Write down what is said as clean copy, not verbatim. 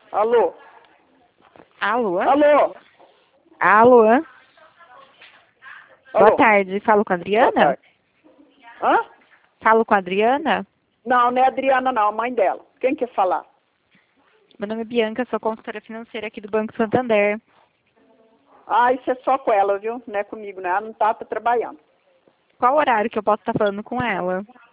Alô? Alô? Alô? Alô? Alô? Boa tarde, falo com a Boa Adriana? tarde. Hã? Falo com a Adriana? Não, não é a Adriana não, a mãe dela. Quem quer falar? Meu nome é Bianca, sou consultora financeira aqui do Banco Santander. Ah, isso é só com ela, viu? Não é comigo, né? Ela não tá trabalhando. Qual horário que eu posso estar falando com ela?